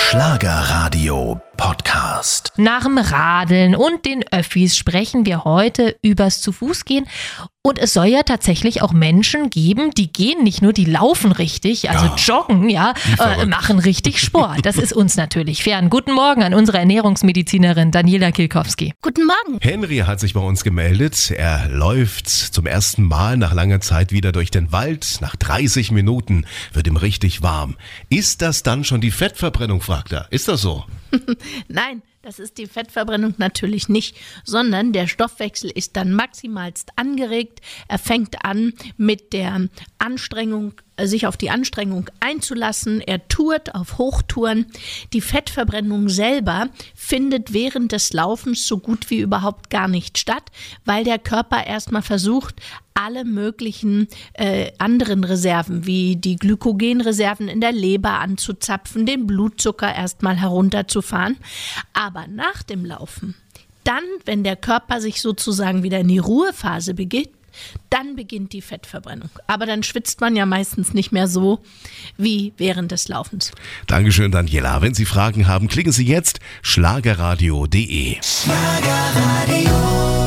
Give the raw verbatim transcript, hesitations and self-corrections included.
Schlagerradio Podcast. Nach dem Radeln und den Öffis sprechen wir heute übers Zu-Fuß-Gehen. Und es soll ja tatsächlich auch Menschen geben, die gehen nicht nur, die laufen richtig, also Ja, joggen, ja, äh, machen richtig Sport. Das ist uns natürlich fern. Guten Morgen an unsere Ernährungsmedizinerin Daniela Kilkowski. Guten Morgen. Henry hat sich bei uns gemeldet. Er läuft zum ersten Mal nach langer Zeit wieder durch den Wald. Nach dreißig Minuten wird ihm richtig warm. Ist das dann schon die Fettverbrennung, fragt er. Ist das so? Nein, das ist die Fettverbrennung natürlich nicht, sondern der Stoffwechsel ist dann maximalst angeregt. Er fängt an mit der Anstrengung, sich auf die Anstrengung einzulassen. Er tourt auf Hochtouren. Die Fettverbrennung selber findet während des Laufens so gut wie überhaupt gar nicht statt, weil der Körper erstmal versucht, alle möglichen äh, anderen Reserven, wie die Glykogenreserven in der Leber anzuzapfen, den Blutzucker erstmal herunterzufahren. Aber nach dem Laufen, dann, wenn der Körper sich sozusagen wieder in die Ruhephase begibt, dann beginnt die Fettverbrennung. Aber dann schwitzt man ja meistens nicht mehr so wie während des Laufens. Dankeschön, Daniela. Wenn Sie Fragen haben, klicken Sie jetzt schlagerradio punkt de. Schlagerradio.